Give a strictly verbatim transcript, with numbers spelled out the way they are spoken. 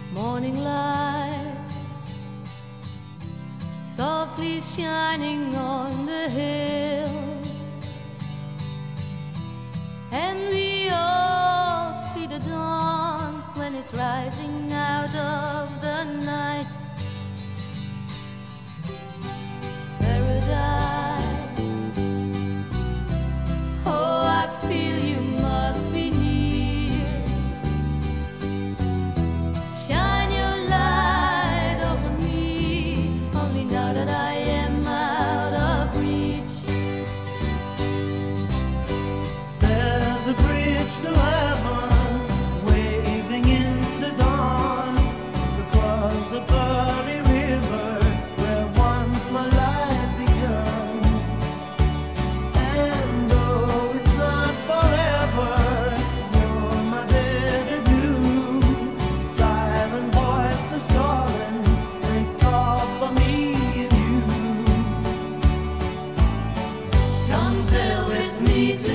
Morning light softly shining on the hills, and we all see the dawn when it's rising out of the night. Paradise, oh, I feel you must be near. Shine your light over me, only now that I am out of reach. There's a bridge to heaven, waving in the dawn, across a bloody river where once my life began. And though it's not forever, you're my better due. Silent voices calling, they call for me and you. Come sail with me to